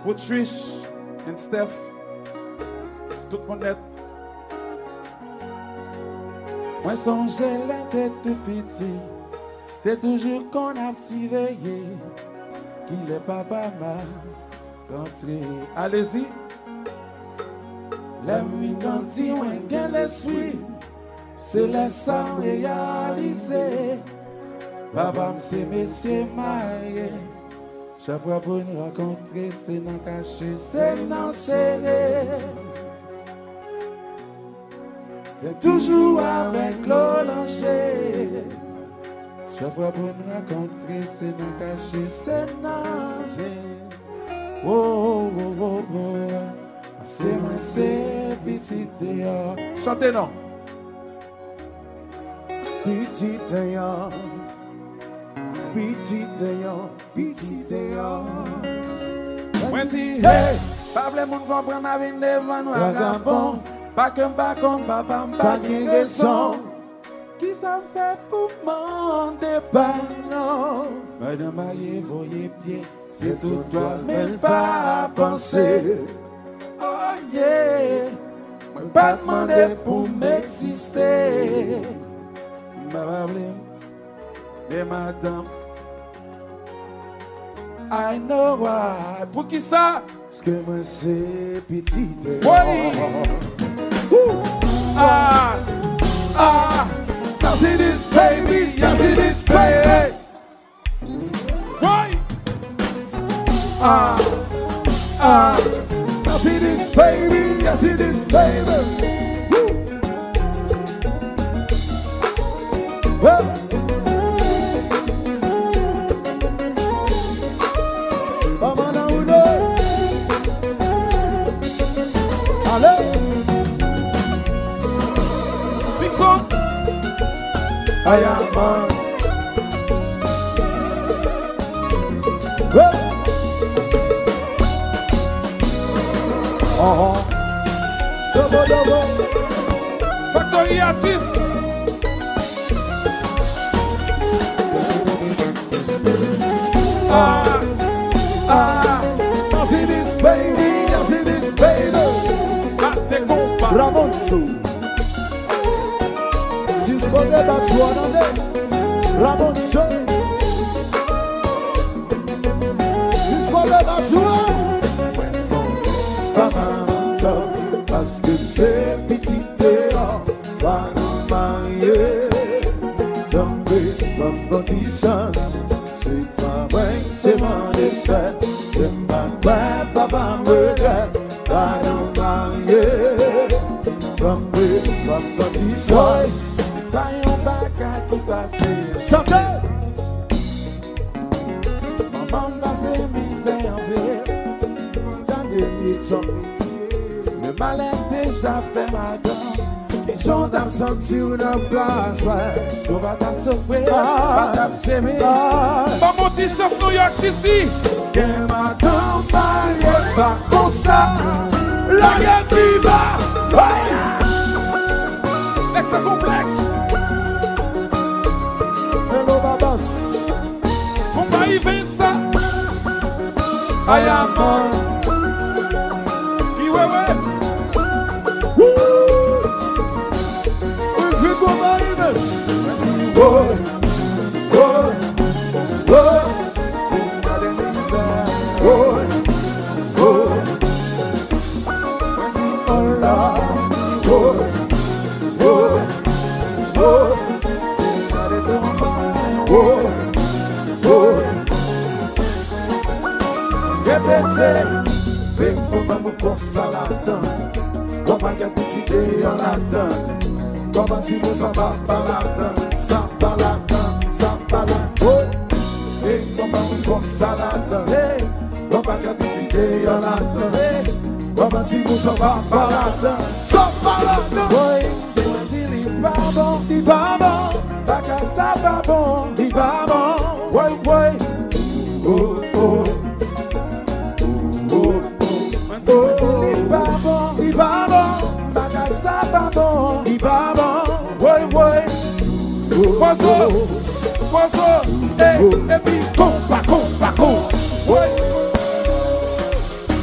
Pour Trish et Steph, tout le monde est. Moi, songeais là, t'es tout petit. T'es toujours qu'on a si veillé. Qu'il est papa m'a rentré. Allez-y. L'aime grandi, moi, qu'elle suis. C'est les sangs réalisés. Papa, c'est monsieur marié. Chaque fois pour nous rencontrer, c'est non caché, c'est non serré. C'est toujours avec l'olanger. Chaque fois pour nous rencontrer, c'est non caché, c'est non serré. Oh, oh, oh, oh. C'est moi, c'est petit dehors. Chantez non. Petit dehors. Petit dehors, petit dehors. Moi dis, hey, pas le monde comprend ma vie devant nous vagabond. Pas que papa pas de raison. Qui ça fait pour demander pardon? Madame Marie, voyez pied, c'est tout toi, même pas à penser. Oh yeah, moi pas demander pour m'exister. Ma et madame, I know why. Pour qui ça? Parce que moi c'est petit dehors. Oui. Ah, ah. I see this baby, I see this baby. Oui. Ah, ah. I see this baby, I see this baby. Well. I am man. Factory artist. I see this baby, I see this baby. Ramonso. Cisco de Batsuana, Ramonso. Cisco de Batsuana. Ramonso. Parce que c'est petit dehors, va nous marier. Tomber comme bâtissance, c'est pas vrai, c'est mon effet. De ma papa me regrette, va nous marier. Tomber comme bâtissance. Pas un bac qui passe. Santé. Maman passe misère en ville. Dans des pitons. Le malin déjà fait madame. Ils sont absentis ou dans place, ouais. On va t'en souffrir, va t'en s'aimer. Maman dit chance New York City. Que ma tombe n'est pas comme ça. La guerre qui va. Extra complexe. Hello, babas. Compagnie Vinça. I am man. Iwewe. We feel go by events. Oh, oh, oh. Oh, oh. Oh, Lord. Oh. Répétez, mais comment pour ça l'attend? Comment qu'elle décide en attend? Comment si vous s'en va pas là-dedans? Ça va là-dedans, ça va là-dedans. Et comment pour ça l'attend? Comment qu'elle décide en attend? Comment si vous s'en va pas là-dedans? Ça va là-dedans. Oui, dis pas bon, dis pas bon. Pas qu'à ça pas bon, dis pas bon. Oui, oui. Oh, oh. Dis pas bon, dis pas bon. Pas qu'à ça pas bon, dis pas bon. Oui, oui. Poisson, et puis compa. Oui.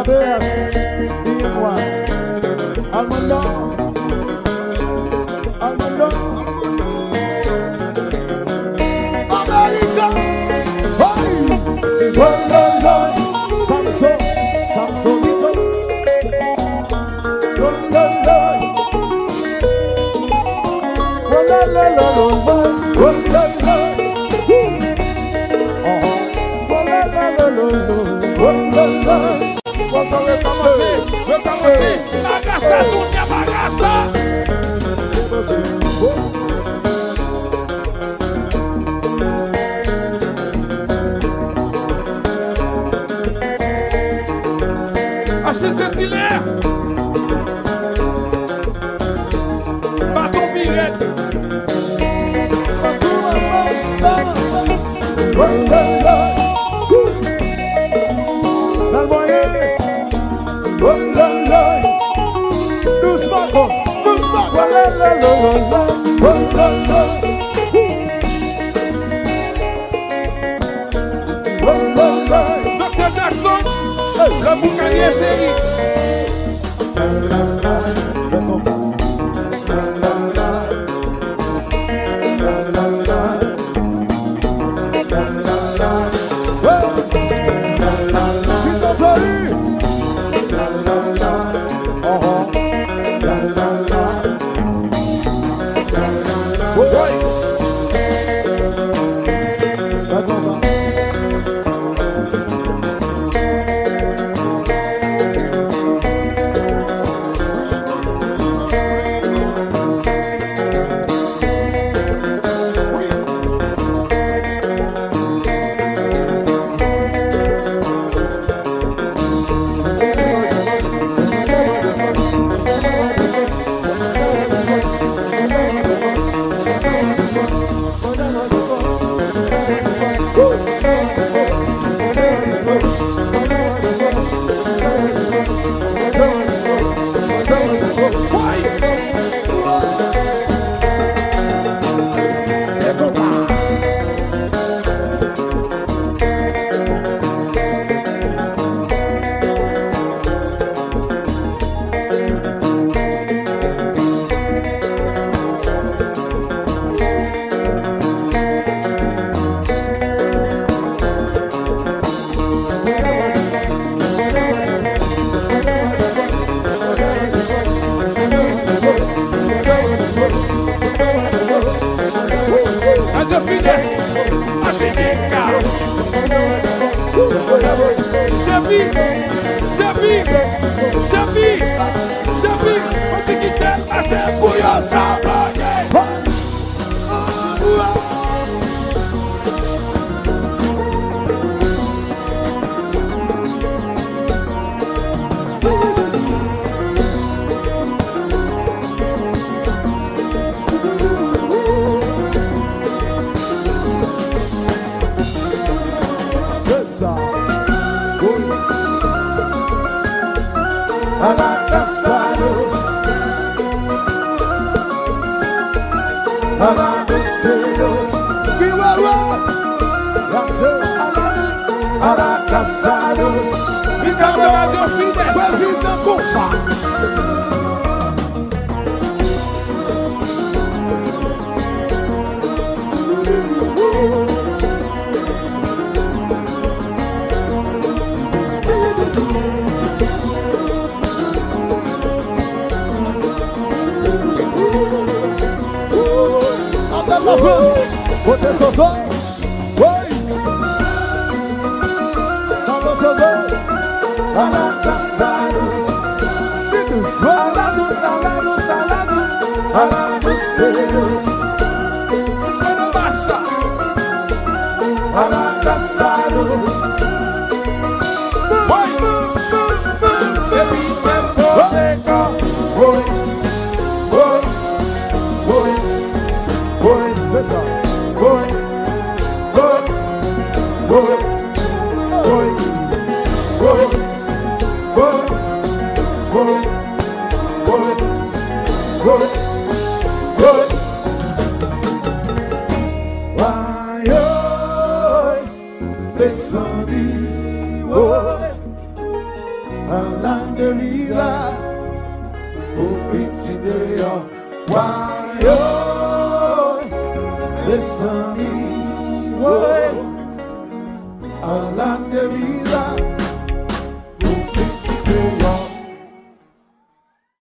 ABS, dis-moi. Almondon. Almondon. America. Hey. Samson. Samsonito. Recommencer, bagaça, tudo é bagaça. Achei sentilé. Baton pirate. Dr. Jackson, le boucanier chéri. La France, côté Soso, oui. Carlos Soso, à la Cassados, Alados, Alados, Alados, Alados, Celos, Cisco Baixa, à la Cassados, oui. Baby, oui, oui, oui. Boy, c'est ça. Boy, boy, boy, boy, boy, boy, boy, boy, boy, boy. Why, oh, descendi, oh, Pour petit dehors, wayo, mes amis, à l'âme de vida.